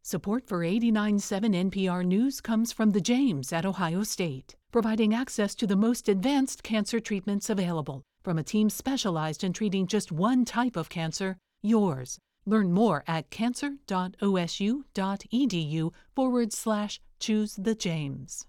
Support for 89.7 NPR News comes from the James at Ohio State, providing access to the most advanced cancer treatments available from a team specialized in treating just one type of cancer, yours. Learn more at cancer.osu.edu/choose the James.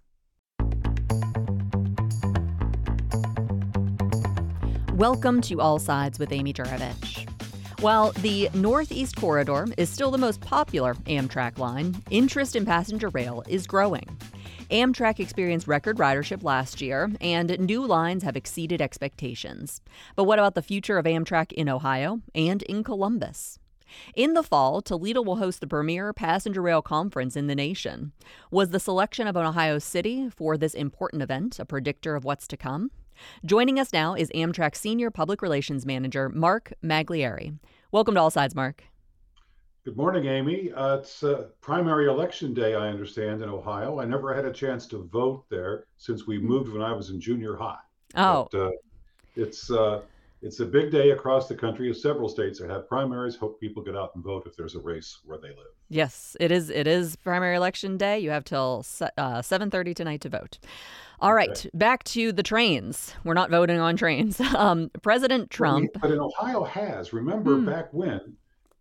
Welcome to All Sides with Amy Juravich. While the Northeast Corridor is still the most popular Amtrak line, interest in passenger rail is growing. Amtrak experienced record ridership last year, and new lines have exceeded expectations. But what about the future of Amtrak in Ohio and in Columbus? In the fall, Toledo will host the premier passenger rail conference in the nation. Was the selection of an Ohio city for this important event a predictor of what's to come? Joining us now is Amtrak Senior Public Relations Manager Mark Maglieri. Welcome to All Sides, Mark. Good morning, Amy. It's primary election day, I understand, in Ohio. I never had a chance to vote there since we moved when I was in junior high. Oh. But, it's a big day across the country. Several states that have primaries. Hope people get out and vote if there's a race where they live. Yes, it is primary election day. You have till 7:30 tonight to vote. All right, Okay. Back to the trains. We're not voting on trains. President Trump. But in Ohio has. Remember back when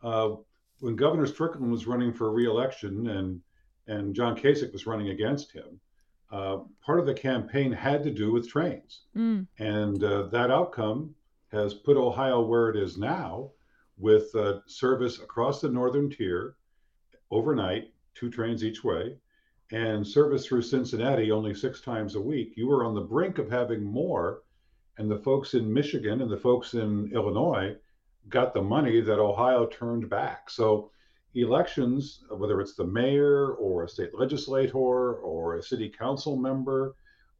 Governor Strickland was running for re-election and John Kasich was running against him, part of the campaign had to do with trains. And that outcome has put Ohio where it is now, with service across the northern tier overnight, 2 trains each way, and service through Cincinnati only 6 times a week. You were on the brink of having more, and the folks in Michigan and the folks in Illinois got the money that Ohio turned back. So elections, whether it's the mayor or a state legislator or a city council member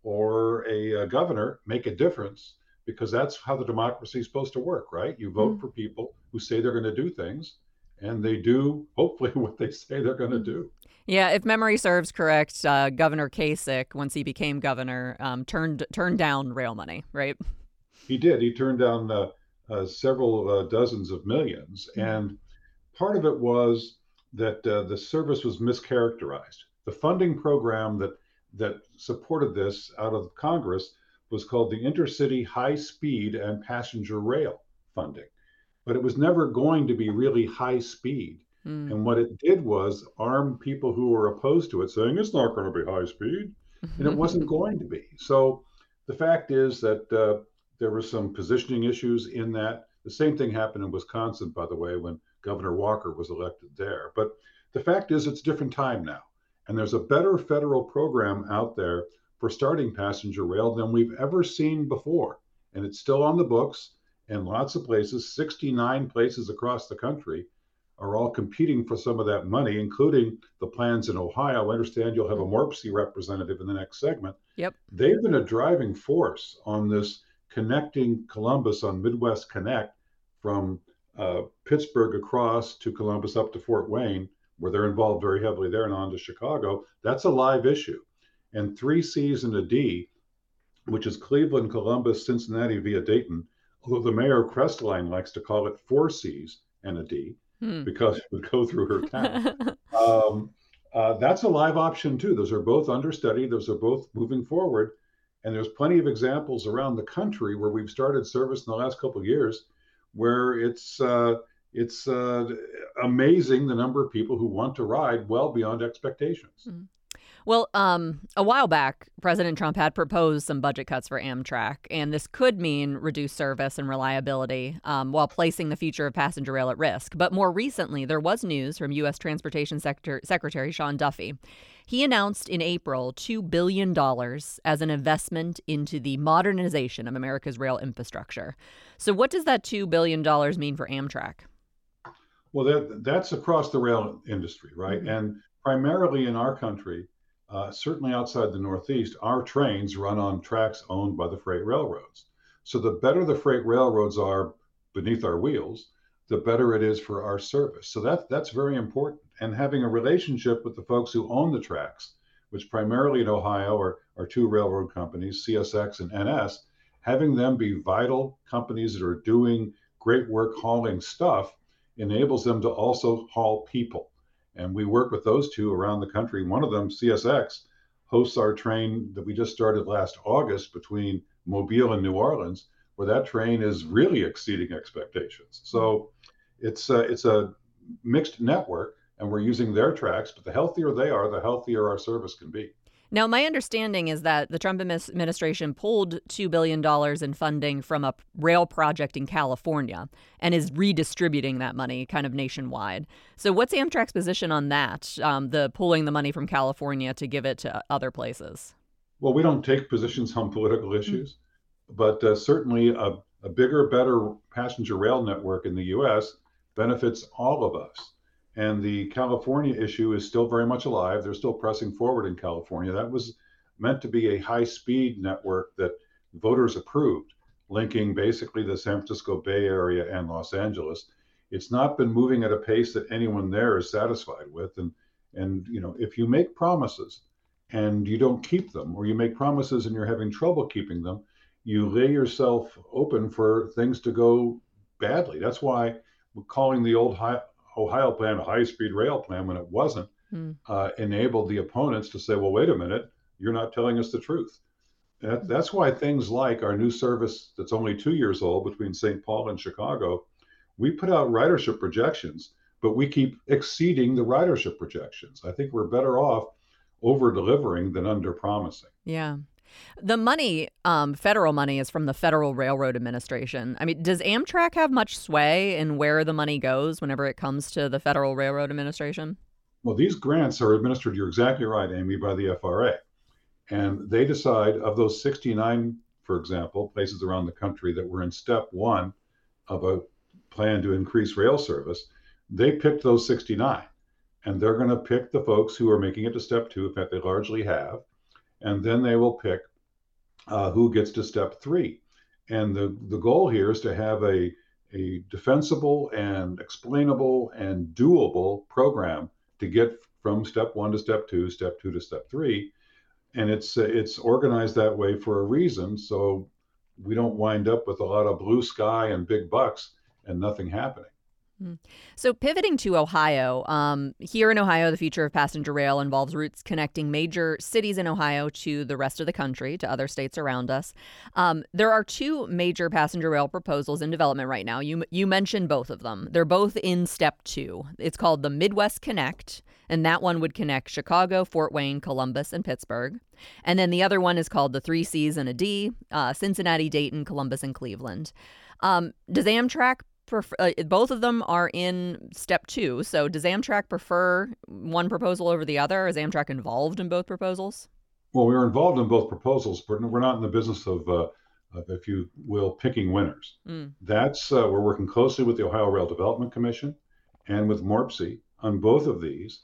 or a governor, make a difference, because that's how the democracy is supposed to work, right? You vote for people who say they're going to do things, and they do, hopefully, what they say they're going to do. Yeah, if memory serves correct, Governor Kasich, once he became governor, turned down rail money, right? He did. He turned down several dozens of millions. And part of it was that the service was mischaracterized. The funding program that supported this out of Congress was called the Intercity High Speed and Passenger Rail Funding. But it was never going to be really high speed. And what it did was arm people who were opposed to it, saying it's not going to be high speed. And it wasn't going to be. So the fact is that there were some positioning issues in that. The same thing happened in Wisconsin, by the way, when Governor Walker was elected there. But the fact is, it's a different time now. And there's a better federal program out there for starting passenger rail than we've ever seen before. And it's still on the books in lots of places. 69 places across the country are all competing for some of that money, including the plans in Ohio. I understand you'll have a MORPC representative in the next segment. Yep. They've been a driving force on this connecting Columbus on Midwest Connect from Pittsburgh across to Columbus up to Fort Wayne, where they're involved very heavily there, and on to Chicago. That's a live issue. And 3 C's and a D, which is Cleveland, Columbus, Cincinnati via Dayton, although the mayor of Crestline likes to call it 4 C's and a D, because it would go through her town. That's a live option too. Those are both understudy. Those are both moving forward. And there's plenty of examples around the country where we've started service in the last couple of years where it's amazing the number of people who want to ride well beyond expectations. Well, a while back, President Trump had proposed some budget cuts for Amtrak, and this could mean reduced service and reliability while placing the future of passenger rail at risk. But more recently, there was news from U.S. Transportation Secretary Sean Duffy. He announced in April $2 billion as an investment into the modernization of America's rail infrastructure. So what does that $2 billion mean for Amtrak? Well, that's across the rail industry, right? And primarily in our country, certainly outside the Northeast, our trains run on tracks owned by the freight railroads. So the better the freight railroads are beneath our wheels, the better it is for our service. So that's very important. And having a relationship with the folks who own the tracks, which primarily in Ohio are 2 railroad companies, CSX and NS, having them be vital companies that are doing great work hauling stuff enables them to also haul people. And we work with those two around the country. One of them, CSX, hosts our train that we just started last August between Mobile and New Orleans, where that train is really exceeding expectations. So it's a mixed network, and we're using their tracks. But the healthier they are, the healthier our service can be. Now, my understanding is that the Trump administration pulled $2 billion in funding from a rail project in California and is redistributing that money kind of nationwide. So what's Amtrak's position on that, the pulling the money from California to give it to other places? Well, we don't take positions on political issues, but certainly a bigger, better passenger rail network in the U.S. benefits all of us. And the California issue is still very much alive. They're still pressing forward in California. That was meant to be a high-speed network that voters approved, linking basically the San Francisco Bay Area and Los Angeles. It's not been moving at a pace that anyone there is satisfied with. And if you make promises and you don't keep them, or you make promises and you're having trouble keeping them, you lay yourself open for things to go badly. That's why we're calling the old Ohio plan a high-speed rail plan when it wasn't, enabled the opponents to say, well, wait a minute, you're not telling us the truth. That's why things like our new service that's only 2 years old between St. Paul and Chicago, we put out ridership projections, but we keep exceeding the ridership projections. I think we're better off over-delivering than under-promising. Yeah. The money, federal money, is from the Federal Railroad Administration. I mean, does Amtrak have much sway in where the money goes whenever it comes to the Federal Railroad Administration? Well, these grants are administered, you're exactly right, Amy, by the FRA. And they decide of those 69, for example, places around the country that were in step one of a plan to increase rail service, they picked those 69. And they're going to pick the folks who are making it to step two. In fact, they largely have. And then they will pick who gets to step three. And the goal here is to have a defensible and explainable and doable program to get from step one to step two to step three. And it's organized that way for a reason. So we don't wind up with a lot of blue sky and big bucks and nothing happening. So pivoting to Ohio, here in Ohio, the future of passenger rail involves routes connecting major cities in Ohio to the rest of the country, to other states around us. There are two major passenger rail proposals in development right now. You mentioned both of them. They're both in step two. It's called the Midwest Connect, and that one would connect Chicago, Fort Wayne, Columbus, and Pittsburgh. And then the other one is called the Three C's and a D, Cincinnati, Dayton, Columbus, and Cleveland. Does Amtrak both of them are in step two. So does Amtrak prefer one proposal over the other? Or is Amtrak involved in both proposals? Well, we're involved in both proposals, but we're not in the business of if you will, picking winners. That's we're working closely with the Ohio Rail Development Commission and with MORPC on both of these.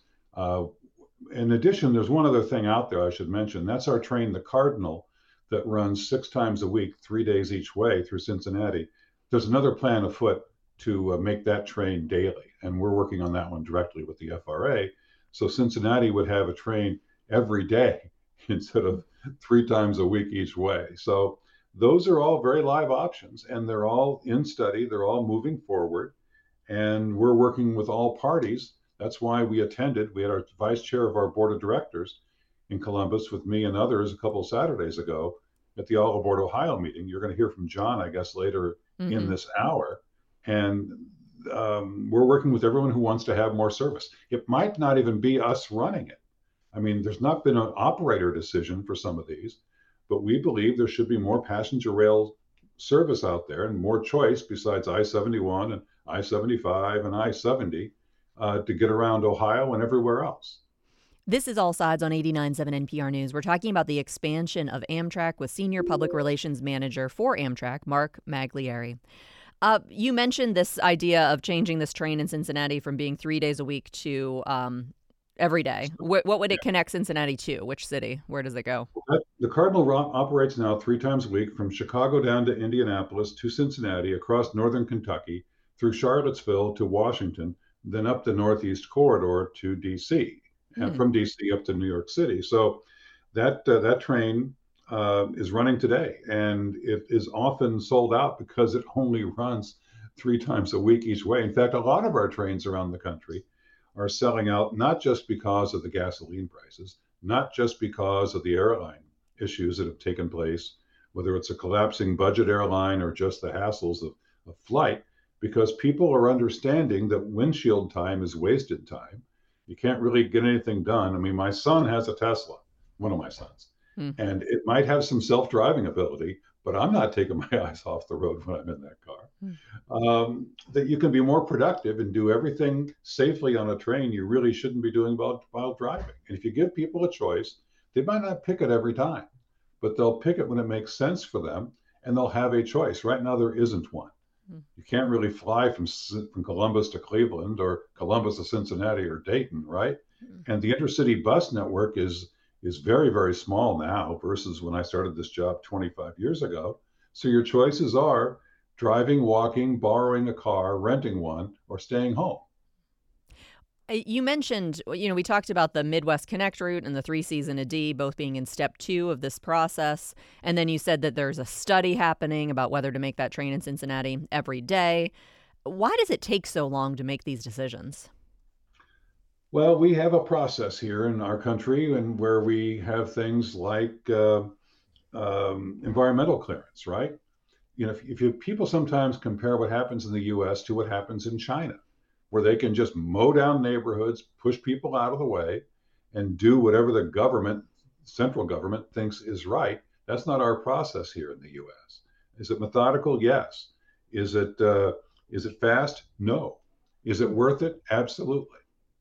In addition, there's one other thing out there I should mention. That's our train, the Cardinal, that runs 6 times a week, 3 days each way through Cincinnati. There's another plan afoot to make that train daily, and we're working on that one directly with the FRA. So Cincinnati would have a train every day instead of 3 times a week each way. So those are all very live options, and they're all in study. They're all moving forward, and we're working with all parties. That's why we attended. We had our vice chair of our board of directors in Columbus with me and others a couple of Saturdays ago at the All Aboard Ohio meeting. You're going to hear from John, I guess, later in this hour. And we're working with everyone who wants to have more service. It might not even be us running it. I mean, there's not been an operator decision for some of these, but we believe there should be more passenger rail service out there and more choice besides I-71 and I-75 and I-70 to get around Ohio and everywhere else. This is All Sides on 89.7 NPR News. We're talking about the expansion of Amtrak with Senior Public Relations Manager for Amtrak, Mark Maglieri. You mentioned this idea of changing this train in Cincinnati from being 3 days a week to every day. What would it connect Cincinnati to? Which city? Where does it go? The Cardinal operates now 3 times a week from Chicago down to Indianapolis to Cincinnati, across northern Kentucky, through Charlottesville to Washington, then up the Northeast Corridor to D.C., and from D.C. up to New York City. So that train is running today, and it is often sold out because it only runs 3 times a week each way. In fact, a lot of our trains around the country are selling out, not just because of the gasoline prices, not just because of the airline issues that have taken place, whether it's a collapsing budget airline or just the hassles of flight, because people are understanding that windshield time is wasted time. You can't really get anything done. I mean, my son has a Tesla, one of my sons, and it might have some self-driving ability, but I'm not taking my eyes off the road when I'm in that car. That you can be more productive and do everything safely on a train you really shouldn't be doing while driving. And if you give people a choice, they might not pick it every time, but they'll pick it when it makes sense for them, and they'll have a choice. Right now, there isn't one. You can't really fly from Columbus to Cleveland or Columbus to Cincinnati or Dayton, right? And the intercity bus network is very, very small now versus when I started this job 25 years ago. So your choices are driving, walking, borrowing a car, renting one, or staying home. You mentioned, we talked about the Midwest Connect route and the 3 Cs and a D both being in step 2 of this process. And then you said that there's a study happening about whether to make that train in Cincinnati every day. Why does it take so long to make these decisions? Well, we have a process here in our country and where we have things like environmental clearance, right? If people sometimes compare what happens in the US to what happens in China, where they can just mow down neighborhoods, push people out of the way, and do whatever the central government thinks is right. That's not our process here in the US. Is it methodical? Yes. Is it fast? No. Is it worth it? Absolutely.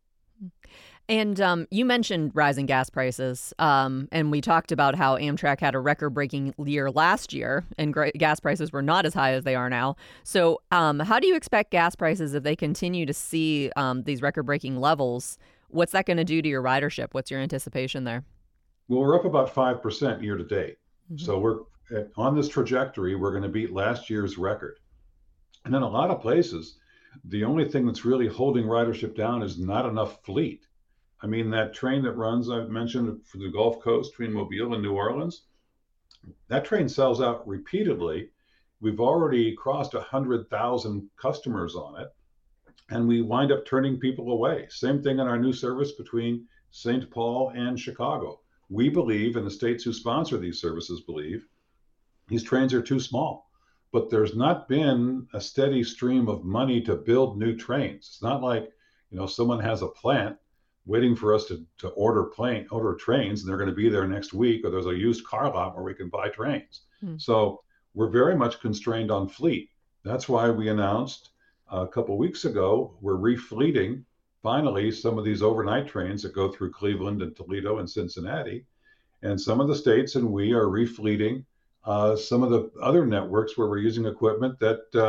And you mentioned rising gas prices, and we talked about how Amtrak had a record-breaking year last year, and gas prices were not as high as they are now. So how do you expect gas prices, if they continue to see these record-breaking levels, what's that going to do to your ridership? What's your anticipation there? Well, we're up about 5% year to date. So we're on this trajectory. We're going to beat last year's record. And in a lot of places, the only thing that's really holding ridership down is not enough fleet. I mean, that train that runs, I've mentioned, for the Gulf Coast between Mobile and New Orleans, that train sells out repeatedly. We've already crossed 100,000 customers on it, and we wind up turning people away. Same thing in our new service between St. Paul and Chicago. We believe, and the states who sponsor these services believe, these trains are too small. But there's not been a steady stream of money to build new trains. It's not like, someone has a plant waiting for us to order trains, and they're going to be there next week, or there's a used car lot where we can buy trains. So we're very much constrained on fleet. That's why we announced a couple of weeks ago, we're refleeting finally some of these overnight trains that go through Cleveland and Toledo and Cincinnati. And some of the states and we are refleeting some of the other networks where we're using equipment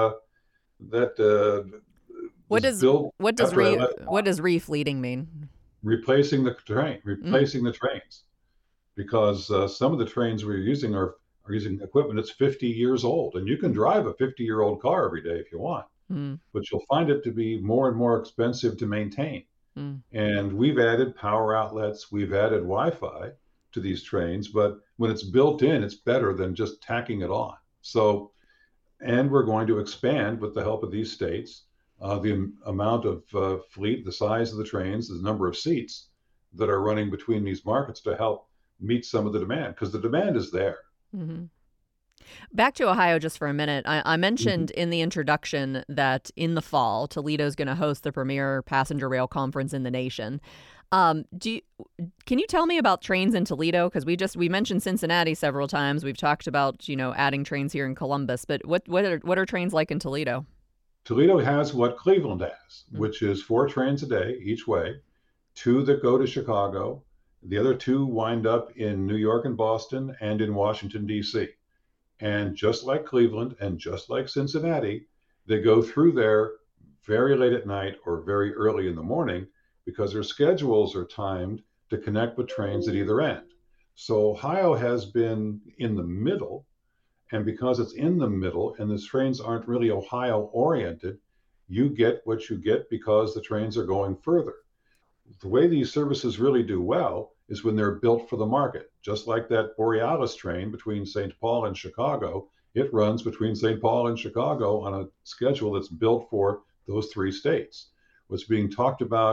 what does refleeting mean? Replacing the trains, because some of the trains we're using are using equipment that's 50 years old, and you can drive a 50-year-old car every day if you want, but you'll find it to be more and more expensive to maintain. And we've added power outlets, we've added Wi-Fi to these trains, but when it's built in, it's better than just tacking it on. So, and we're going to expand with the help of these states the amount of fleet, the size of the trains, the number of seats that are running between these markets to help meet some of the demand, because the demand is there. Back to Ohio just for a minute. I mentioned in the introduction that in the fall, Toledo's going to host the premier passenger rail conference in the nation. Can you tell me about trains in Toledo? Because we mentioned Cincinnati several times. We've talked about adding trains here in Columbus, but what are trains like in Toledo? Toledo has what Cleveland has, which is 4 trains a day each way, 2 that go to Chicago. The other 2 wind up in New York and Boston and in Washington, D.C. And just like Cleveland and just like Cincinnati, they go through there very late at night or very early in the morning because their schedules are timed to connect with trains at either end. So Ohio has been in the middle. And because it's in the middle and the trains aren't really Ohio oriented, you get what you get because the trains are going further. The way these services really do well is when they're built for the market. Just like that Borealis train between St. Paul and Chicago, it runs between St. Paul and Chicago on a schedule that's built for those 3 states. What's being talked about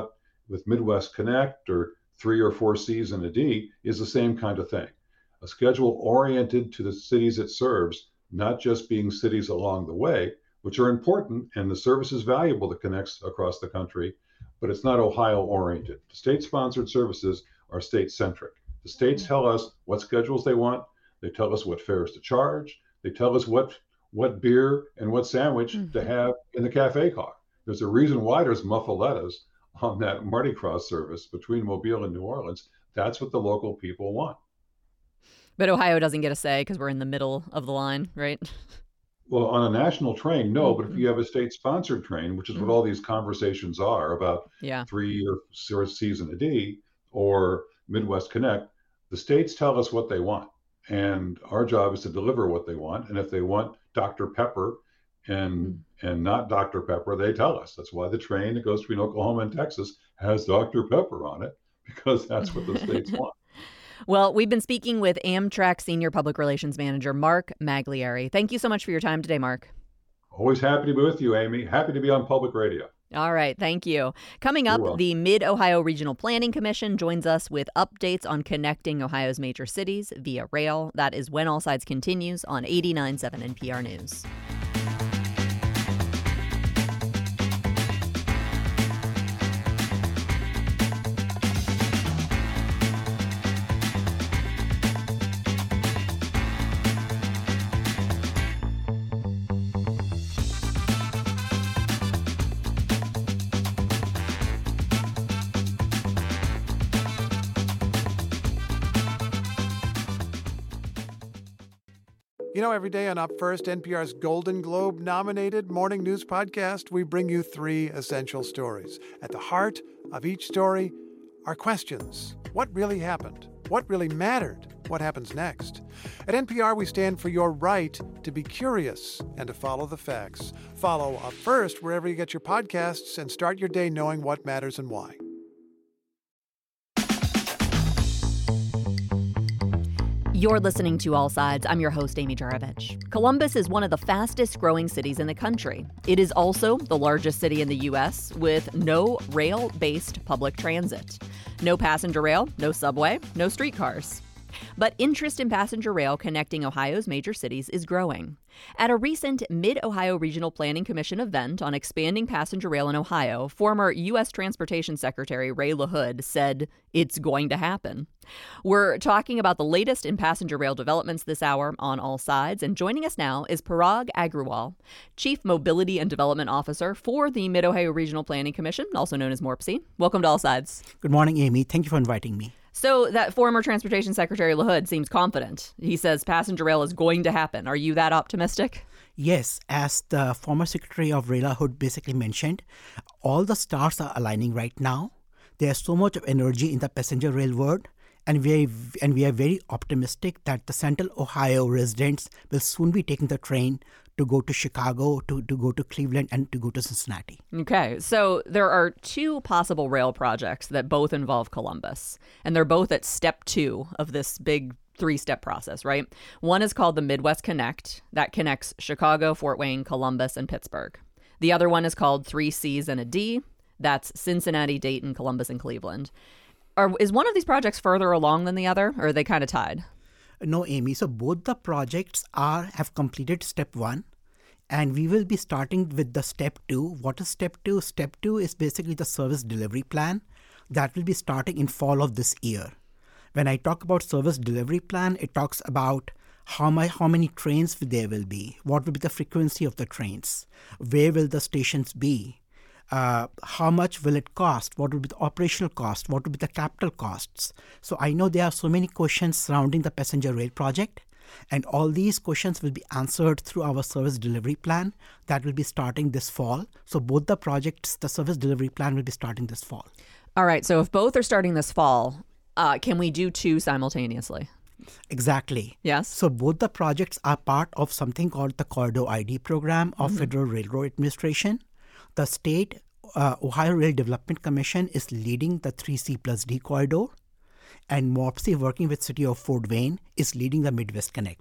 with Midwest Connect or 3 or 4 Cs and a D is the same kind of thing. A schedule oriented to the cities it serves, not just being cities along the way, which are important, and the service is valuable that connects across the country, but it's not Ohio oriented. The state-sponsored services are state-centric. The states tell us what schedules they want. They tell us what fares to charge. They tell us what beer and what sandwich to have in the cafe car. There's a reason why there's muffalettas on that Mardi Gras service between Mobile and New Orleans. That's what the local people want. But Ohio doesn't get a say because we're in the middle of the line, right? Well, on a national train, no, but if you have a state-sponsored train, which is what all these conversations are about 3 or C's and a D or Midwest Connect, the states tell us what they want. And our job is to deliver what they want. And if they want Dr. Pepper and not Dr. Pepper, they tell us. That's why the train that goes between Oklahoma and Texas has Dr. Pepper on it, because that's what the states want. Well, we've been speaking with Amtrak Senior Public Relations Manager Mark Maglieri. Thank you so much for your time today, Mark. Always happy to be with you, Amy. Happy to be on public radio. All right. Thank you. Coming up, the Mid-Ohio Regional Planning Commission joins us with updates on connecting Ohio's major cities via rail. That is When All Sides continues on 89.7 NPR News. You know, every day on Up First, NPR's Golden Globe-nominated morning news podcast, we bring you 3 essential stories. At the heart of each story are questions. What really happened? What really mattered? What happens next? At NPR, we stand for your right to be curious and to follow the facts. Follow Up First wherever you get your podcasts and start your day knowing what matters and why. You're listening to All Sides. I'm your host, Amy Juravich. Columbus is one of the fastest growing cities in the country. It is also the largest city in the U.S. with no rail-based public transit. No passenger rail, no subway, no streetcars. But interest in passenger rail connecting Ohio's major cities is growing. At a recent Mid-Ohio Regional Planning Commission event on expanding passenger rail in Ohio, former U.S. Transportation Secretary Ray LaHood said it's going to happen. We're talking about the latest in passenger rail developments this hour on All Sides, and joining us now is Parag Agrawal, Chief Mobility and Development Officer for the Mid-Ohio Regional Planning Commission, also known as MORPC. Welcome to All Sides. Good morning, Amy. Thank you for inviting me. So that former Transportation Secretary LaHood seems confident. He says passenger rail is going to happen. Are you that optimistic? Yes, as the former Secretary of Ray LaHood basically mentioned, all the stars are aligning right now. There's so much of energy in the passenger rail world, and we are very optimistic that the Central Ohio residents will soon be taking the train to go to Chicago, to go to Cleveland, and to go to Cincinnati. Okay, so there are 2 possible rail projects that both involve Columbus, and they're both at step 2 of this big 3-step process, right? One is called the Midwest Connect. That connects Chicago, Fort Wayne, Columbus, and Pittsburgh. The other one is called 3 C's and a D. That's Cincinnati, Dayton, Columbus, and Cleveland. Is one of these projects further along than the other, or are they kind of tied? No, Amy. So both the projects have completed step 1, and we will be starting with the step 2. What is step 2? Step 2 is basically the service delivery plan that will be starting in fall of this year. When I talk about service delivery plan, it talks about how many trains there will be, what will be the frequency of the trains, where will the stations be, how much will it cost, what will be the operational cost, what will be the capital costs. So I know there are so many questions surrounding the passenger rail project, and all these questions will be answered through our service delivery plan that will be starting this fall. So both the projects, the service delivery plan will be starting this fall. All right, so if both are starting this fall, can we do 2 simultaneously? Exactly. Yes. So both the projects are part of something called the Corridor ID program of Federal Railroad Administration. The state Ohio Rail Development Commission is leading the 3C plus D corridor, and MORPC, working with City of Fort Wayne, is leading the Midwest Connect.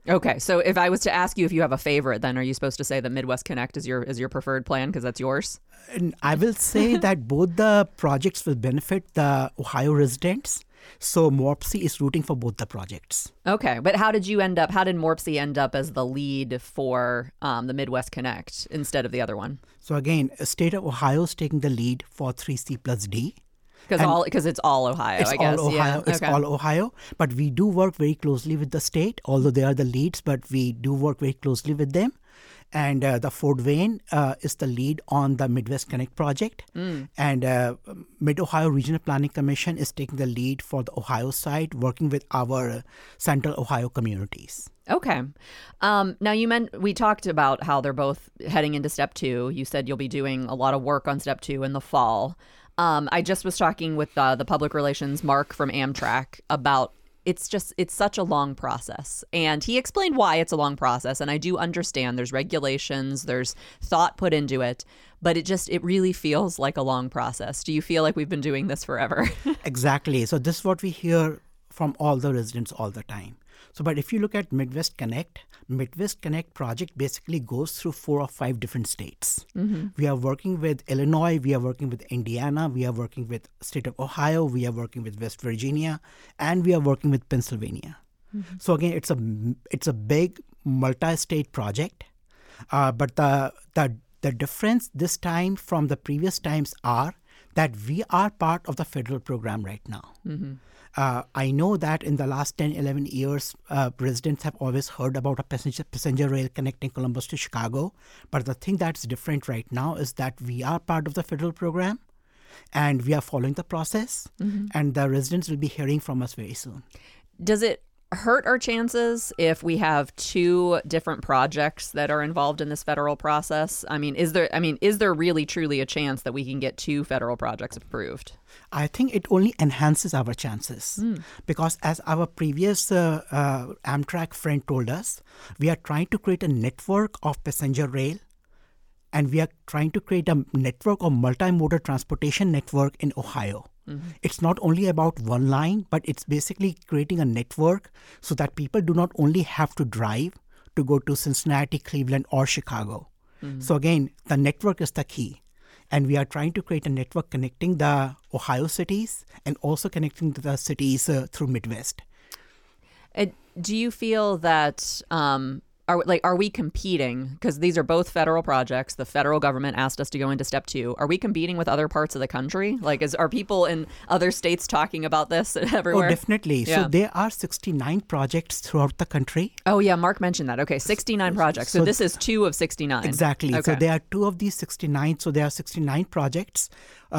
Okay, so if I was to ask you if you have a favorite, then are you supposed to say that Midwest Connect is your preferred plan because that's yours? And I will say that both the projects will benefit the Ohio residents. So MORPC is rooting for both the projects. Okay, but how did MORPC end up as the lead for the Midwest Connect instead of the other one? So again, state of Ohio is taking the lead for 3C plus D. Because it's all Ohio, I guess. All Ohio. Yeah. It's all Ohio. But we do work very closely with the state, although they are the leads, but we do work very closely with them. And the Fort Wayne is the lead on the Midwest Connect project. And Mid-Ohio Regional Planning Commission is taking the lead for the Ohio side, working with our Central Ohio communities. Okay. Now, we talked about how they're both heading into Step 2. You said you'll be doing a lot of work on Step 2 in the fall. I just was talking with the public relations Mark from Amtrak about it's such a long process. And he explained why it's a long process. And I do understand there's regulations, there's thought put into it, but it really feels like a long process. Do you feel like we've been doing this forever? Exactly. So this is what we hear from all the residents all the time. So, but if you look at Midwest Connect project basically goes through 4 or 5 different states. We are working with Illinois, we are working with Indiana, we are working with state of Ohio, we are working with West Virginia, and we are working with Pennsylvania. So again, it's a big multi-state project. But the difference this time from the previous times are that we are part of the federal program right now. I know that in the last 10, 11 years, residents have always heard about a passenger rail connecting Columbus to Chicago. But the thing that's different right now is that we are part of the federal program and we are following the process. And the residents will be hearing from us very soon. Does it hurt our chances if we have 2 different projects that are involved in this federal process? Is there really truly a chance that we can get 2 federal projects approved? I think it only enhances our chances because as our previous Amtrak friend told us, we are trying to create a network of passenger rail and we are trying to create a network of multimodal transportation network in Ohio. It's not only about one line, but it's basically creating a network so that people do not only have to drive to go to Cincinnati, Cleveland, or Chicago. So again, the network is the key. And we are trying to create a network connecting the Ohio cities and also connecting the cities through Midwest. Do you feel that are we competing? Because these are both federal projects. The federal government asked us to go into Step 2. Are we competing with other parts of the country? Are people in other states talking about this everywhere? Oh, definitely. Yeah. So there are 69 projects throughout the country. Oh, yeah. Mark mentioned that. Okay. 69 projects. So this is 2 of 69. Exactly. Okay. So there are 2 of these 69. So there are 69 projects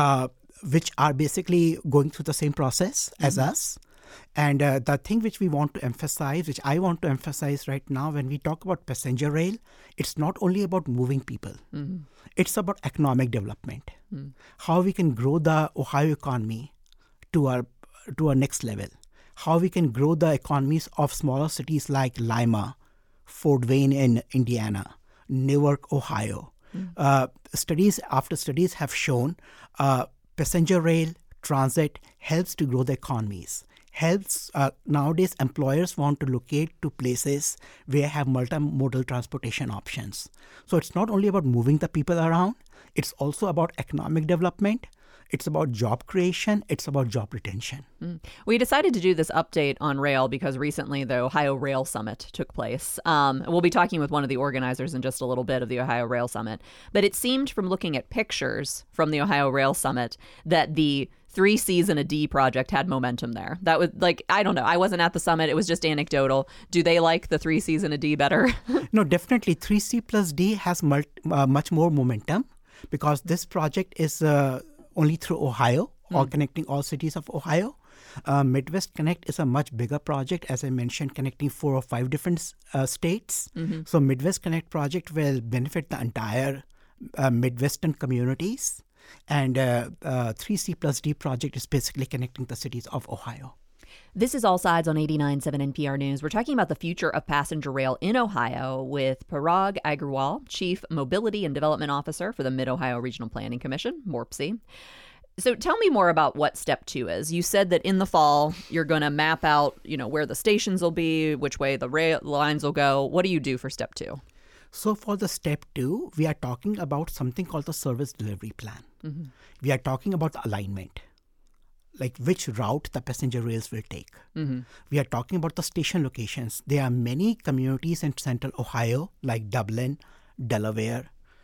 which are basically going through the same process as us. And the thing which I want to emphasize right now when we talk about passenger rail, it's not only about moving people. It's about economic development. How we can grow the Ohio economy to our next level. How we can grow the economies of smaller cities like Lima, Fort Wayne in Indiana, Newark, Ohio. Studies after studies have shown passenger rail transit helps to grow the economies. Helps nowadays employers want to locate to places where have multimodal transportation options. So it's not only about moving the people around, it's also about economic development. It's about job creation. It's about job retention. We decided to do this update on rail because recently the Ohio Rail Summit took place. We'll be talking with one of the organizers in just a little bit of the Ohio Rail Summit. But it seemed from looking at pictures from the Ohio Rail Summit that the 3 C's and a D project had momentum there. That was I don't know. I wasn't at the summit. It was just anecdotal. Do they like the 3 C's and a D better? No, definitely. 3C plus D has much more momentum because this project is only through Ohio or connecting all cities of Ohio. Midwest Connect is a much bigger project, as I mentioned, connecting 4 or 5 different states. So Midwest Connect project will benefit the entire Midwestern communities. And 3C plus D project is basically connecting the cities of Ohio. This is All Sides on 89.7 NPR News. We're talking about the future of passenger rail in Ohio with Parag Agrawal, Chief Mobility and Development Officer for the Mid-Ohio Regional Planning Commission, MORPC. So tell me more about what step 2 is. You said that in the fall, you're going to map out, where the stations will be, which way the rail lines will go. What do you do for step 2? So for the step 2, we are talking about something called the service delivery plan. Mm-hmm. We are talking about the alignment, like which route the passenger rails will take. Mm-hmm. We are talking about the station locations. There are many communities in central Ohio, like Dublin, Delaware,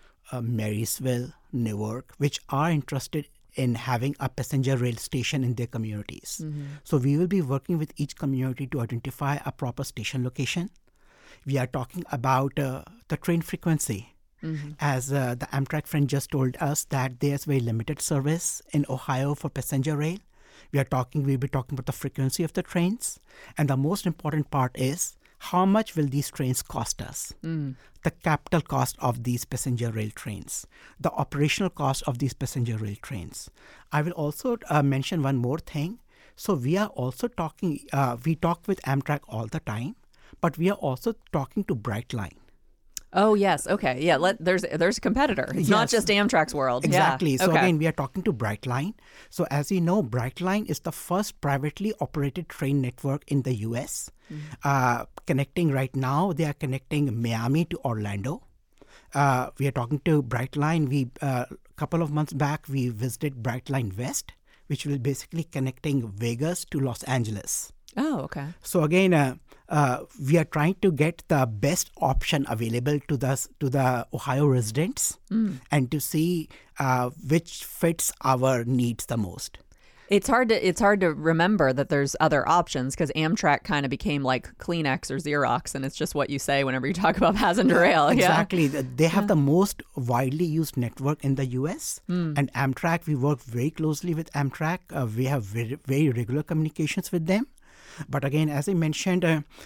Marysville, Newark, which are interested in having a passenger rail station in their communities. Mm-hmm. So we will be working with each community to identify a proper station location. We are talking about the train frequency. Mm-hmm. As the Amtrak friend just told us that there's very limited service in Ohio for passenger rail. We'll be talking about the frequency of the trains. And the most important part is how much will these trains cost us? Mm. The capital cost of these passenger rail trains, the operational cost of these passenger rail trains. I will also mention one more thing. So we are also talking, we talk with Amtrak all the time, but we are also talking to Brightline. Oh, yes. Okay. Yeah. There's a competitor. It's not just Amtrak's world. Exactly. Yeah. So okay. Again, we are talking to Brightline. So as you know, Brightline is the first privately operated train network in the U.S. Mm-hmm. Connecting right now, they are connecting Miami to Orlando. We are talking to Brightline. A couple of months back, we visited Brightline West, which will basically connecting Vegas to Los Angeles. Oh, okay. So again, we are trying to get the best option available to the Ohio residents and to see which fits our needs the most. It's hard to remember that there's other options because Amtrak kind of became like Kleenex or Xerox, and it's just what you say whenever you talk about passenger rail. Exactly. Yeah? They have the most widely used network in the U.S. And Amtrak, we work very closely with Amtrak. We have very, very regular communications with them. But again, as I mentioned,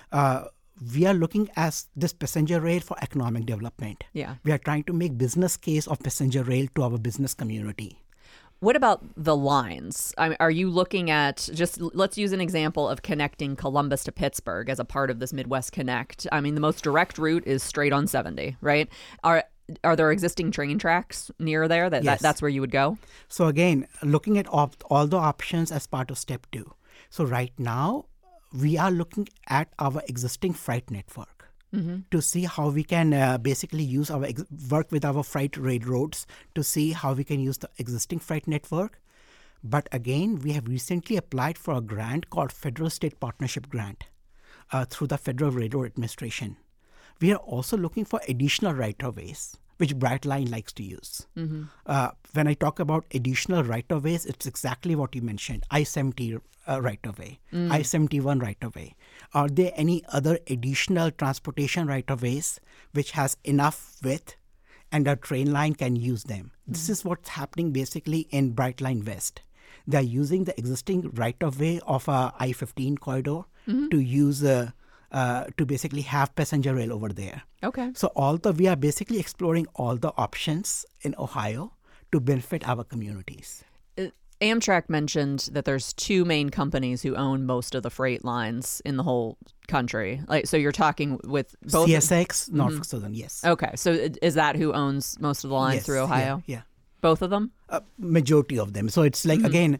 we are looking at this passenger rail for economic development. Yeah. We are trying to make business case of passenger rail to our business community. What about the lines? Are you looking at let's use an example of connecting Columbus to Pittsburgh as a part of this Midwest Connect. I mean, the most direct route is straight on 70, right? Are there existing train tracks near there that's where you would go? So again, looking at all the options as part of step 2. So right now, we are looking at our existing freight network to see how we can basically use work with our freight railroads to see how we can use the existing freight network. But again, we have recently applied for a grant called Federal State Partnership Grant through the Federal Railroad Administration. We are also looking for additional right-of-ways, which Brightline likes to use. When I talk about additional right-of-ways, it's exactly what you mentioned, I-70 right-of-way, I-71 right-of-way. Are there any other additional transportation right-of-ways which has enough width and a train line can use them? This is what's happening basically in Brightline West. They're using the existing right-of-way of a I-15 corridor to use to basically have passenger rail over there. Okay. So we are basically exploring all the options in Ohio to benefit our communities. Amtrak mentioned that there's 2 main companies who own most of the freight lines in the whole country. So you're talking with both CSX, Norfolk Southern, yes. Okay. So is that who owns most of the lines through Ohio? Yeah. Both of them? Majority of them. So it's like, again,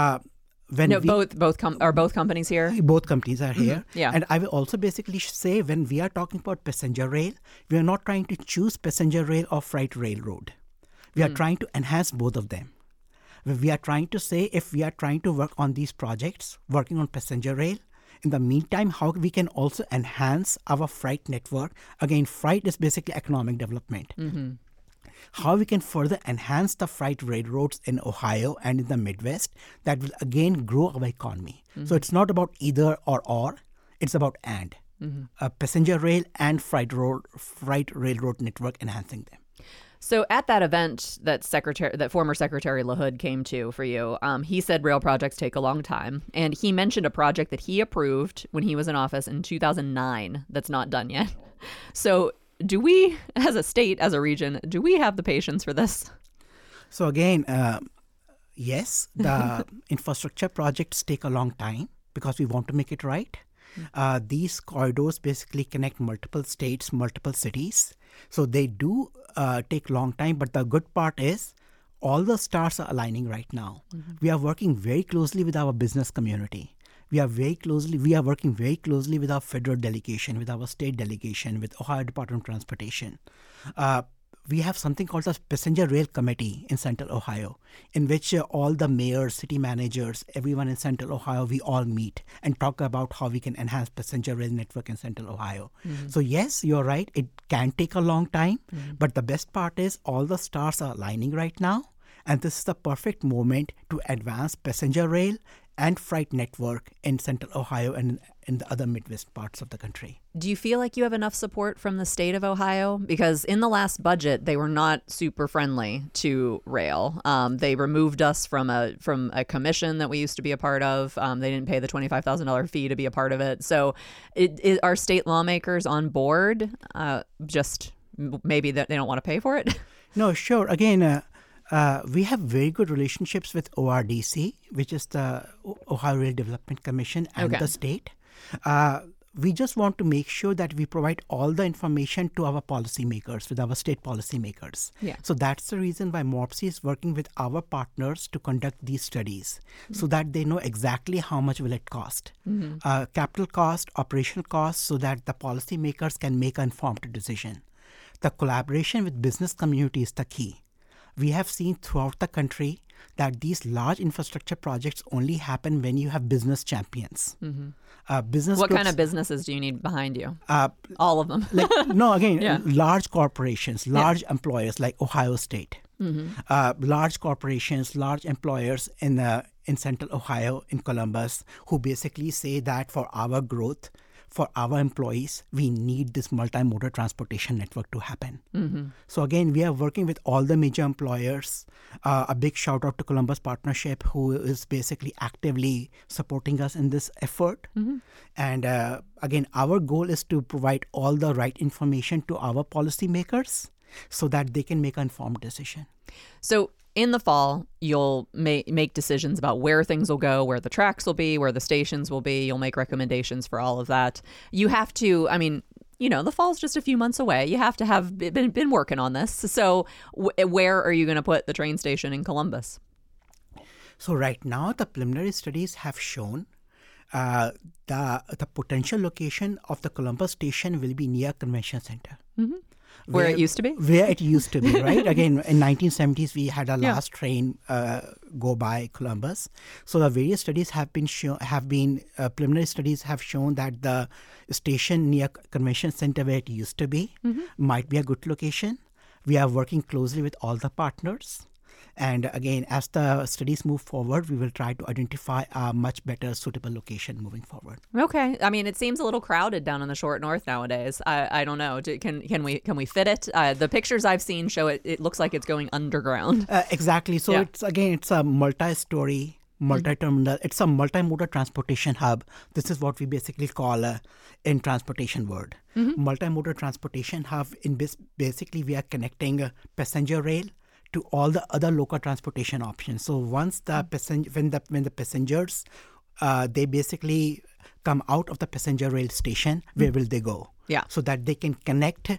both companies here? Both companies are here. Yeah. And I will also basically say when we are talking about passenger rail, we are not trying to choose passenger rail or freight railroad. We are trying to enhance both of them. We are trying to say if we are trying to work on these projects, working on passenger rail, in the meantime, how we can also enhance our freight network. Again, freight is basically economic development. How we can further enhance the freight railroads in Ohio and in the Midwest that will again grow our economy. So it's not about either or, it's about and. Passenger rail and freight railroad network enhancing them. So at that event that former Secretary LaHood came to for you, he said rail projects take a long time. And he mentioned a project that he approved when he was in office in 2009 that's not done yet. So do we, as a state, as a region, do we have the patience for this? So again, yes, the infrastructure projects take a long time because we want to make it right. These corridors basically connect multiple states, multiple cities. So they do take long time. But the good part is all the stars are aligning right now. We are working very closely with our business community. We are working very closely with our federal delegation, with our state delegation, with Ohio Department of Transportation. We have something called the Passenger Rail Committee in Central Ohio, in which all the mayors, city managers, everyone in Central Ohio, we all meet and talk about how we can enhance passenger rail network in Central Ohio. So yes, you're right, it can take a long time, but the best part is all the stars are aligning right now, and this is the perfect moment to advance passenger rail and freight network in Central Ohio and in the other Midwest parts of the country. Do you feel like you have enough support from the state of Ohio? Because in the last budget, they were not super friendly to rail. They removed us from a commission that we used to be a part of. They didn't pay the $25,000 fee to be a part of it. So are state lawmakers on board? Just maybe that they don't want to pay for it? No, sure. Again, we have very good relationships with ORDC, which is the Ohio Rail Development Commission, and the state. We just want to make sure that we provide all the information to our policymakers, with our state policymakers. Yeah. So that's the reason why MORPC is working with our partners to conduct these studies, so that they know exactly how much will it cost, capital cost, operational cost, so that the policymakers can make an informed decision. The collaboration with business community is the key. We have seen throughout the country that these large infrastructure projects only happen when you have business champions. What kind of businesses do you need behind you? All of them. Large corporations, large employers like Ohio State, large corporations, large employers in Central Ohio, in Columbus, who basically say that for our growth, for our employees, we need this multimodal transportation network to happen. So again, we are working with all the major employers. A big shout out to Columbus Partnership, who is basically actively supporting us in this effort. And again, our goal is to provide all the right information to our policymakers so that they can make an informed decision. So in the fall, you'll make decisions about where things will go, where the tracks will be, where the stations will be. You'll make recommendations for all of that. You have to, the fall's just a few months away. You have to have been working on this. So where are you going to put the train station in Columbus? So right now, the preliminary studies have shown the potential location of the Columbus station will be near Convention Center. Where it used to be? Where it used to be, right? Again, in 1970s, we had a last train go by Columbus. So the various studies preliminary studies have shown that the station near Convention Center where it used to be might be a good location. We are working closely with all the partners. And again, as the studies move forward, we will try to identify a much better suitable location moving forward. Okay. It seems a little crowded down in the short north nowadays. I don't know. Can we fit it? The pictures I've seen show it looks like it's going underground. Exactly. So it's a multi-story, multi-terminal. It's a multimodal transportation hub. This is what we basically call in transportation world. Multimodal transportation hub. Basically, we are connecting passenger rail to all the other local transportation options. So once when the passengers they basically come out of the passenger rail station, where will they go? Yeah. So that they can connect,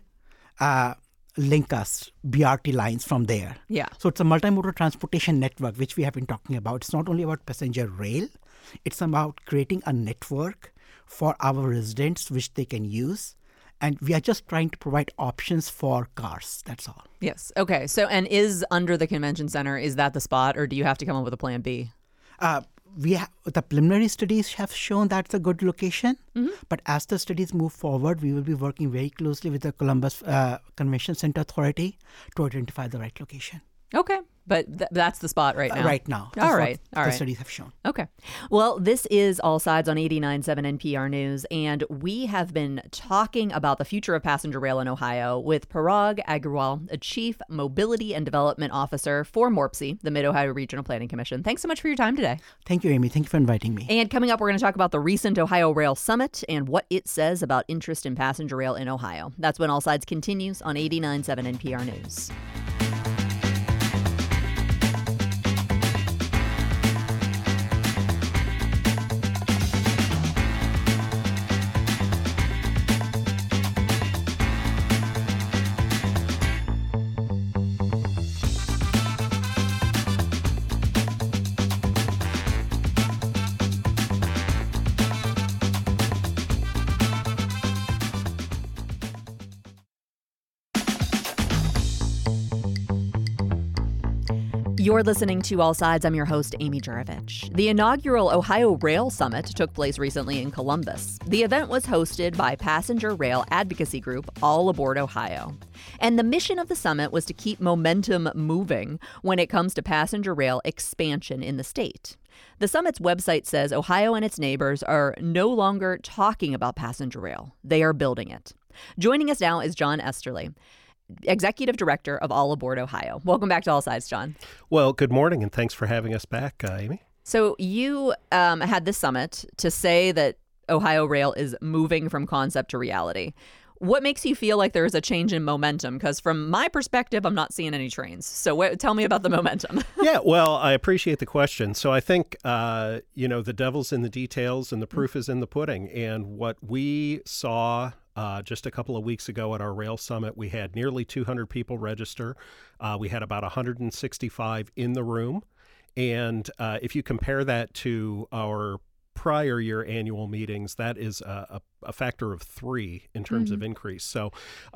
link us BRT lines from there. Yeah. So it's a multimodal transportation network, which we have been talking about. It's not only about passenger rail; it's about creating a network for our residents which they can use. And we are just trying to provide options for cars. That's all. Yes. Okay. So, and is under the convention center, is that the spot, or do you have to come up with a plan B? The preliminary studies have shown that's a good location. But as the studies move forward, we will be working very closely with the Columbus Convention Center Authority to identify the right location. Okay. But that's the spot right now. Right now. All right. The studies have shown. Okay. Well, this is All Sides on 89.7 NPR News, and we have been talking about the future of passenger rail in Ohio with Parag Agrawal, a Chief Mobility and Development Officer for MORPC, the Mid-Ohio Regional Planning Commission. Thanks so much for your time today. Thank you, Amy. Thank you for inviting me. And coming up, we're going to talk about the recent Ohio Rail Summit and what it says about interest in passenger rail in Ohio. That's when All Sides continues on 89.7 NPR News. You're listening to All Sides. I'm your host, Amy Juravich. The inaugural Ohio Rail Summit took place recently in Columbus. The event was hosted by passenger rail advocacy group All Aboard Ohio. And the mission of the summit was to keep momentum moving when it comes to passenger rail expansion in the state. The summit's website says Ohio and its neighbors are no longer talking about passenger rail. They are building it. Joining us now is John Esterly, Executive Director of All Aboard Ohio. Welcome back to All Sides, John. Well, good morning, and thanks for having us back, Amy. So you had this summit to say that Ohio Rail is moving from concept to reality. What makes you feel like there is a change in momentum? Because from my perspective, I'm not seeing any trains. So tell me about the momentum. Yeah, well, I appreciate the question. So I think, the devil's in the details and the proof is in the pudding. And what we saw just a couple of weeks ago at our Rail Summit, we had nearly 200 people register. We had about 165 in the room. And if you compare that to our prior year annual meetings, that is a factor of 3 in terms of increase. So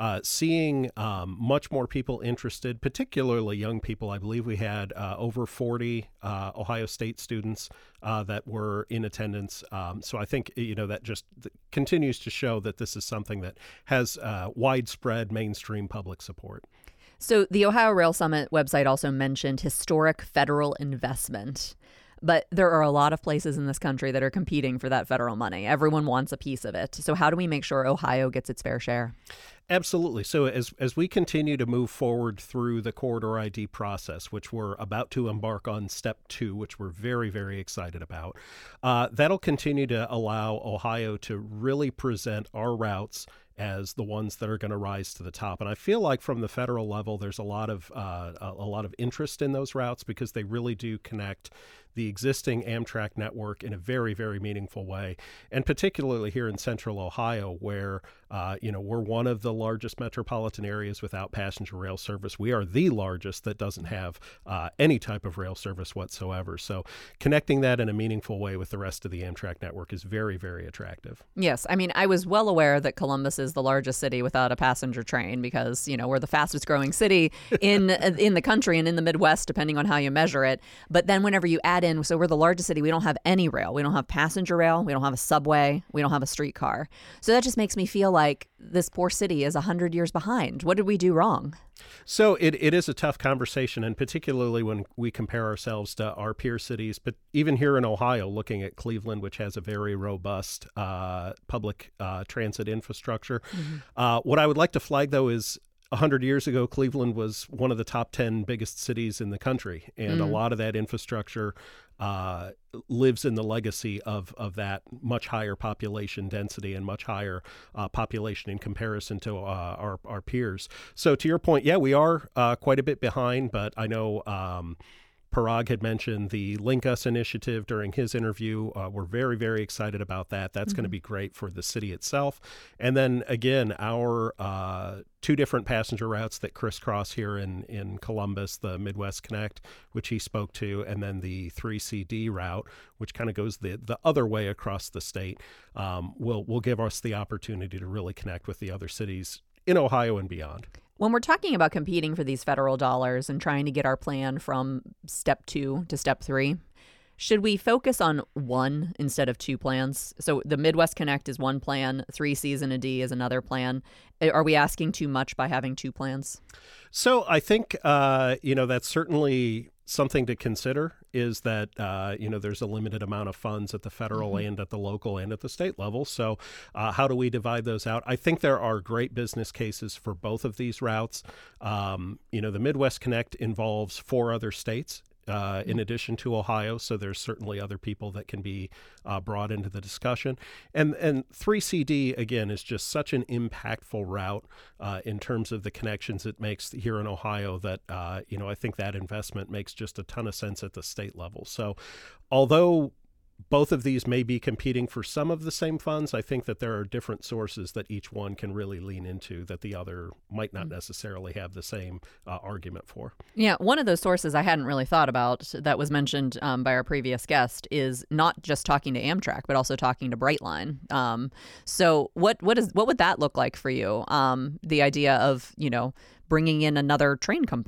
seeing much more people interested, particularly young people. I believe we had over 40 Ohio State students that were in attendance. So I think, that just continues to show that this is something that has widespread mainstream public support. So the Ohio Rail Summit website also mentioned historic federal investment. But there are a lot of places in this country that are competing for that federal money. Everyone wants a piece of it. So how do we make sure Ohio gets its fair share? Absolutely. So as we continue to move forward through the Corridor ID process, which we're about to embark on step 2, which we're very, very excited about, that'll continue to allow Ohio to really present our routes as the ones that are going to rise to the top. And I feel like from the federal level, there's a lot of interest in those routes because they really do connect the existing Amtrak network in a very, very meaningful way. And particularly here in central Ohio, where, we're one of the largest metropolitan areas without passenger rail service. We are the largest that doesn't have any type of rail service whatsoever. So connecting that in a meaningful way with the rest of the Amtrak network is very, very attractive. Yes. I mean, I was well aware that Columbus is the largest city without a passenger train because, we're the fastest growing city in the country and in the Midwest, depending on how you measure it. But then whenever you add in, so we're the largest city, we don't have any rail. We don't have passenger rail. We don't have a subway. We don't have a streetcar. So that just makes me feel like this poor city is 100 years behind. What did we do wrong? So it is a tough conversation, and particularly when we compare ourselves to our peer cities, but even here in Ohio, looking at Cleveland, which has a very robust public transit infrastructure. What I would like to flag, though, is 100 years ago, Cleveland was one of the top 10 biggest cities in the country, and a lot of that infrastructure lives in the legacy of that much higher population density and much higher population in comparison to our peers. So to your point, yeah, we are quite a bit behind, but I know Parag had mentioned the Link Us initiative during his interview. We're very, very excited about that. That's going to be great for the city itself. And then again, our 2 different passenger routes that crisscross here in Columbus, the Midwest Connect, which he spoke to, and then the 3CD route, which kind of goes the other way across the state, will give us the opportunity to really connect with the other cities in Ohio and beyond. When we're talking about competing for these federal dollars and trying to get our plan from step 2 to step 3, should we focus on 1 instead of 2 plans? So the Midwest Connect is 1 plan, 3Cs and a D is another plan. Are we asking too much by having 2 plans? So I think, that's certainly something to consider, is that, there's a limited amount of funds at the federal and at the local and at the state level. So how do we divide those out? I think there are great business cases for both of these routes. The Midwest Connect involves 4 other states. In addition to Ohio, so there's certainly other people that can be brought into the discussion. And 3CD, again, is just such an impactful route in terms of the connections it makes here in Ohio that, I think that investment makes just a ton of sense at the state level. So although both of these may be competing for some of the same funds, I think that there are different sources that each one can really lean into that the other might not necessarily have the same argument for. Yeah, one of those sources I hadn't really thought about that was mentioned by our previous guest is not just talking to Amtrak, but also talking to Brightline. So what would that look like for you? The idea of, bringing in another train company?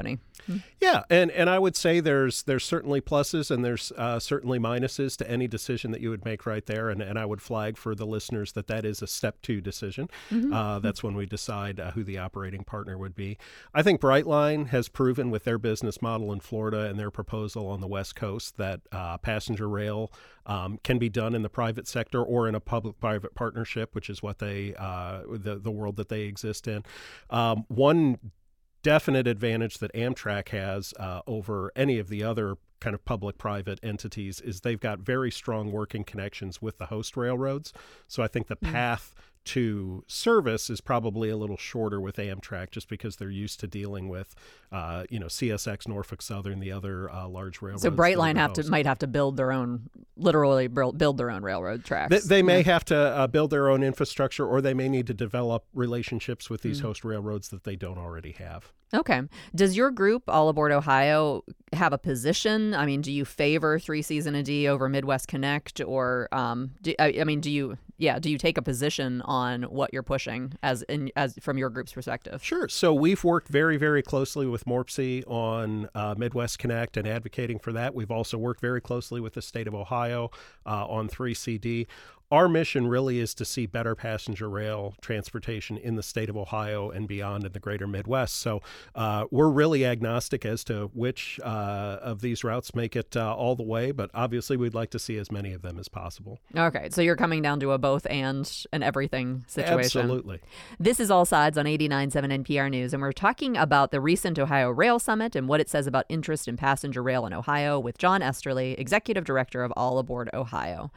Yeah, and I would say there's certainly pluses and there's certainly minuses to any decision that you would make right there, and I would flag for the listeners that is a step 2 decision. That's when we decide who the operating partner would be. I think Brightline has proven with their business model in Florida and their proposal on the West Coast that passenger rail can be done in the private sector or in a public-private partnership, which is what they the world that they exist in. One definite advantage that Amtrak has over any of the other kind of public-private entities is they've got very strong working connections with the host railroads. So I think the path to service is probably a little shorter with Amtrak just because they're used to dealing with, CSX, Norfolk Southern, the other large railroads. So Brightline might have to build their own, literally build their own railroad tracks. They may have to build their own infrastructure, or they may need to develop relationships with these host railroads that they don't already have. Okay. Does your group, All Aboard Ohio, have a position? I mean, do you favor 3 Cs and a D over Midwest Connect, or do you take a position on what you're pushing as from your group's perspective? Sure. So we've worked very, very closely with MORPC on Midwest Connect and advocating for that. We've also worked very closely with the state of Ohio on 3CD. Our mission really is to see better passenger rail transportation in the state of Ohio and beyond in the greater Midwest. So we're really agnostic as to which of these routes make it all the way, but obviously we'd like to see as many of them as possible. Okay, so you're coming down to a both and everything situation. Absolutely. This is All Sides on 89.7 NPR News, and we're talking about the recent Ohio Rail Summit and what it says about interest in passenger rail in Ohio with John Esterly, Executive Director of All Aboard Ohio.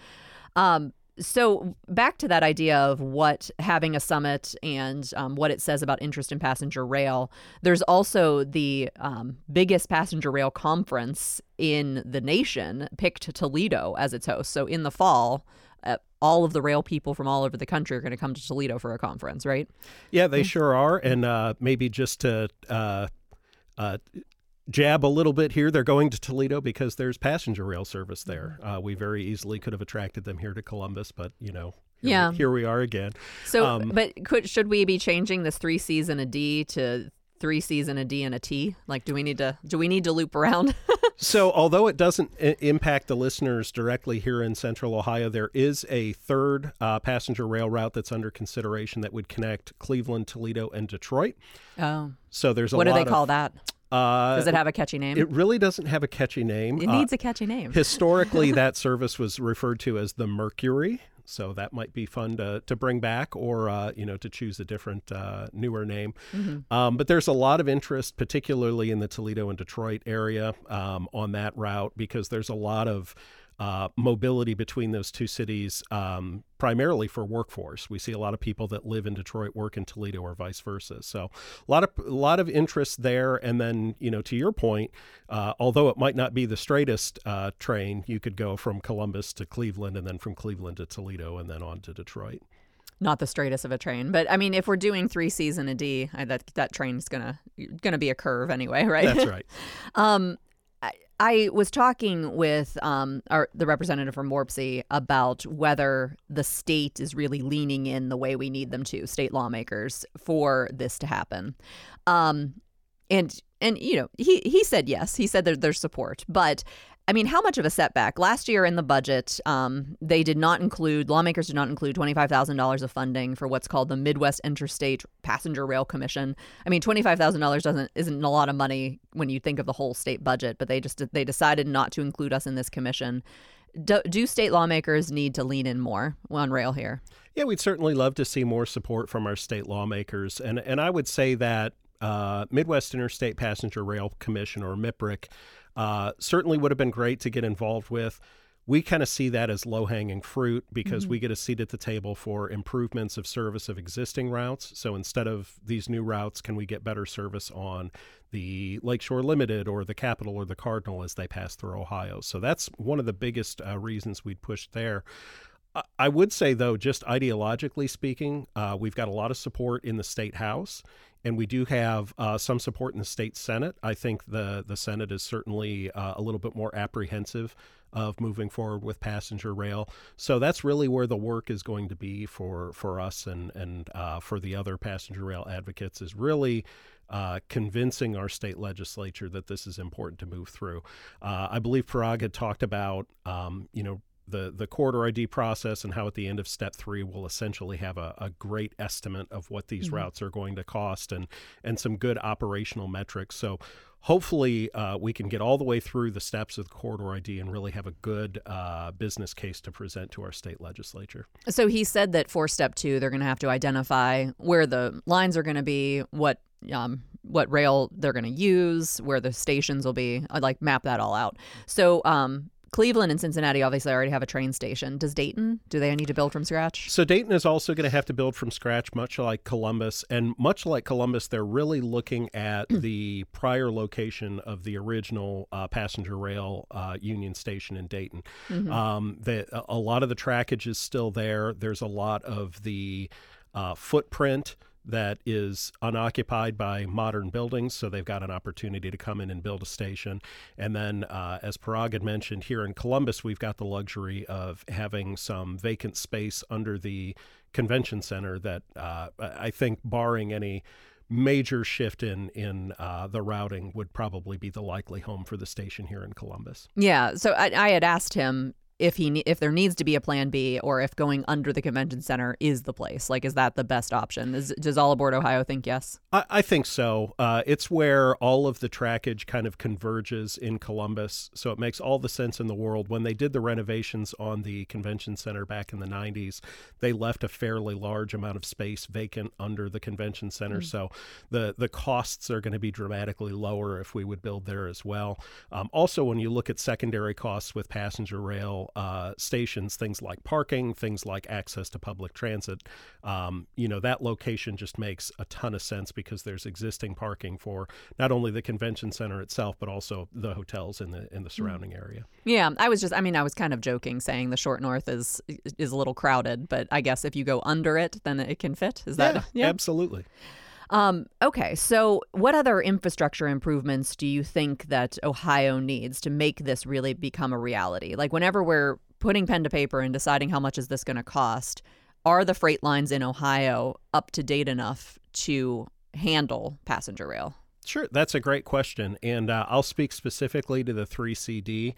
So back to that idea of what having a summit and what it says about interest in passenger rail, there's also the biggest passenger rail conference in the nation picked Toledo as its host. So in the fall, all of the rail people from all over the country are going to come to Toledo for a conference, right? Yeah, they sure are. And maybe just to jab a little bit here, they're going to Toledo because there's passenger rail service there. We very easily could have attracted them here to Columbus, but here we are again. So, but should we be changing this 3 Cs and a D to 3 Cs and a D and a T? Like, do we need to loop around? So, although it doesn't impact the listeners directly here in Central Ohio, there is a third passenger rail route that's under consideration that would connect Cleveland, Toledo, and Detroit. Oh, so there's what do they call that? Does it have a catchy name? It really doesn't have a catchy name. It needs a catchy name. Historically, that service was referred to as the Mercury, so that might be fun to bring back, or to choose a different, newer name. But there's a lot of interest, particularly in the Toledo and Detroit area, on that route because there's a lot of mobility between those two cities, primarily for workforce. We see a lot of people that live in Detroit work in Toledo or vice versa. So a lot of interest there. And then, to your point, although it might not be the straightest train, you could go from Columbus to Cleveland and then from Cleveland to Toledo and then on to Detroit. Not the straightest of a train, but I mean, if we're doing 3 Cs and a D, that train's gonna be a curve anyway, right? That's right. I was talking with the representative from MORPC about whether the state is really leaning in the way we need them to, state lawmakers, for this to happen. And he said yes. He said that there's support. But, I mean, how much of a setback? Last year in the budget, lawmakers did not include $25,000 of funding for what's called the Midwest Interstate Passenger Rail Commission. I mean, $25,000 isn't a lot of money when you think of the whole state budget, but they decided not to include us in this commission. Do state lawmakers need to lean in more on rail here? Yeah, we'd certainly love to see more support from our state lawmakers. And I would say that Midwest Interstate Passenger Rail Commission, or MIPRC, certainly would have been great to get involved with. We kind of see that as low-hanging fruit because we get a seat at the table for improvements of service of existing routes. So instead of these new routes, can we get better service on the Lakeshore Limited or the Capital or the Cardinal as they pass through Ohio? So that's one of the biggest reasons we'd pushed there. I would say, though, just ideologically speaking, we've got a lot of support in the State House. and we do have some support in the state Senate. I think the Senate is certainly a little bit more apprehensive of moving forward with passenger rail. So that's really where the work is going to be for us and for the other passenger rail advocates, is really convincing our state legislature that this is important to move through. I believe Parag had talked about, the corridor ID process, and how at the end of step 3 we'll essentially have a great estimate of what these routes are going to cost and some good operational metrics. So hopefully we can get all the way through the steps of the corridor ID and really have a good business case to present to our state legislature. So he said that for step 2, they're going to have to identify where the lines are going to be, what rail they're going to use, where the stations will be. I'd like map that all out. So Cleveland and Cincinnati obviously already have a train station. Does Dayton? Do they need to build from scratch? So Dayton is also going to have to build from scratch, much like Columbus. And much like Columbus, they're really looking at the prior location of the original passenger rail Union Station in Dayton. A lot of the trackage is still there. There's a lot of the footprint that is unoccupied by modern buildings, so they've got an opportunity to come in and build a station. And then, as Parag had mentioned, here in Columbus, we've got the luxury of having some vacant space under the convention center that I think, barring any major shift in the routing, would probably be the likely home for the station here in Columbus. Yeah, so I had asked him if there needs to be a plan B, or if going under the convention center is the place. Like, is that the best option? Does All Aboard Ohio think yes? I think so. It's where all of the trackage kind of converges in Columbus, so it makes all the sense in the world. When they did the renovations on the convention center back in the 90s, they left a fairly large amount of space vacant under the convention center, so the costs are going to be dramatically lower if we would build there as well. Also, when you look at secondary costs with passenger rail stations, things like parking, things like access to public transit, that location just makes a ton of sense, because there's existing parking for not only the convention center itself, but also the hotels in the surrounding area. Yeah, I was kind of joking, saying the short north is a little crowded, but I guess if you go under it, then it can fit. Is that? Yeah, absolutely. Okay, so what other infrastructure improvements do you think that Ohio needs to make this really become a reality? Like, whenever we're putting pen to paper and deciding how much is this going to cost, are the freight lines in Ohio up to date enough to handle passenger rail? Sure, that's a great question, and I'll speak specifically to the 3CD.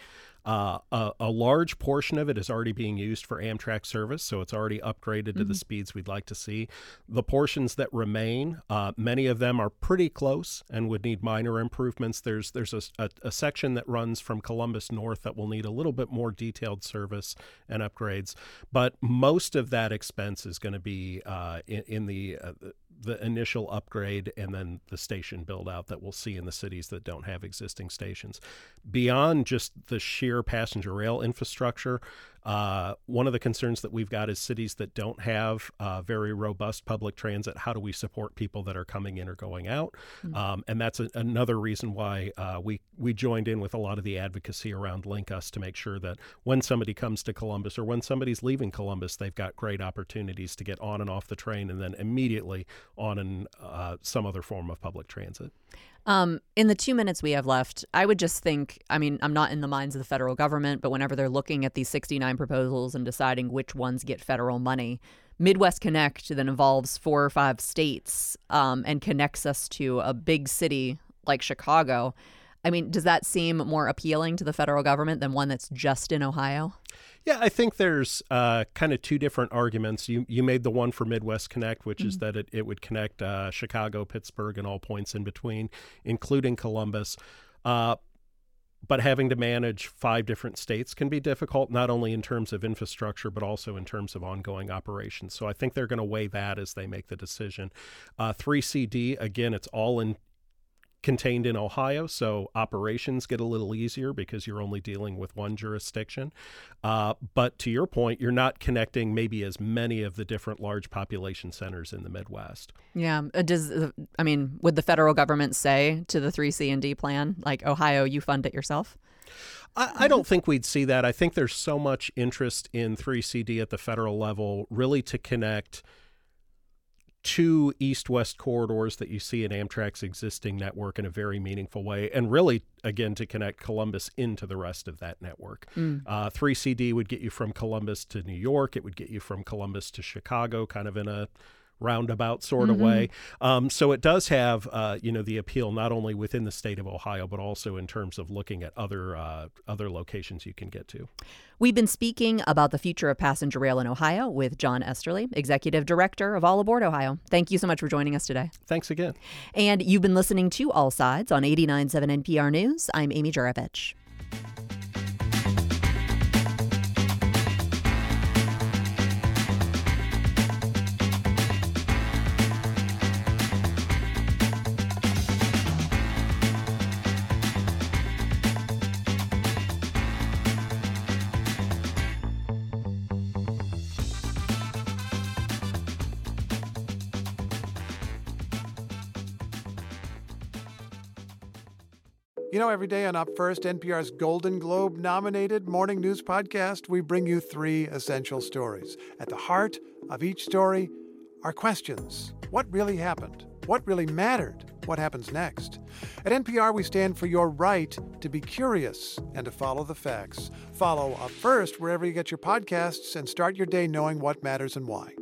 A large portion of it is already being used for Amtrak service, so it's already upgraded to the speeds we'd like to see. The portions that remain, many of them are pretty close and would need minor improvements. There's a section that runs from Columbus north that will need a little bit more detailed service and upgrades, but most of that expense is going to be in the initial upgrade and then the station build out that we'll see in the cities that don't have existing stations. Beyond just the sheer passenger rail infrastructure, one of the concerns that we've got is cities that don't have very robust public transit. How do we support people that are coming in or going out? And that's another reason why we joined in with a lot of the advocacy around Link Us, to make sure that when somebody comes to Columbus or when somebody's leaving Columbus, they've got great opportunities to get on and off the train and then immediately on in some other form of public transit. In the 2 minutes we have left, I would just think, I'm not in the minds of the federal government, but whenever they're looking at these 69 proposals and deciding which ones get federal money, Midwest Connect that involves 4 or 5 states and connects us to a big city like Chicago. Does that seem more appealing to the federal government than one that's just in Ohio? Yeah, I think there's kind of 2 different arguments. You made the one for Midwest Connect, which is that it would connect Chicago, Pittsburgh, and all points in between, including Columbus. But having to manage 5 different states can be difficult, not only in terms of infrastructure, but also in terms of ongoing operations. So I think they're going to weigh that as they make the decision. 3CD, again, it's all contained in Ohio, so operations get a little easier because you're only dealing with one jurisdiction. But to your point, you're not connecting maybe as many of the different large population centers in the Midwest. Yeah. Would the federal government say to the 3C and D plan, like, Ohio, you fund it yourself? I don't think we'd see that. I think there's so much interest in 3CD at the federal level really to connect two east-west corridors that you see in Amtrak's existing network in a very meaningful way, and really, again, to connect Columbus into the rest of that network. 3CD would get you from Columbus to New York. It would get you from Columbus to Chicago, kind of in a roundabout sort of way. So it does have, the appeal not only within the state of Ohio, but also in terms of looking at other locations you can get to. We've been speaking about the future of passenger rail in Ohio with John Esterly, Executive Director of All Aboard Ohio. Thank you so much for joining us today. Thanks again. And you've been listening to All Sides on 89.7 NPR News. I'm Amy Juravich. You know, every day on Up First, NPR's Golden Globe-nominated morning news podcast, we bring you three essential stories. At the heart of each story are questions. What really happened? What really mattered? What happens next? At NPR, we stand for your right to be curious and to follow the facts. Follow Up First wherever you get your podcasts and start your day knowing what matters and why.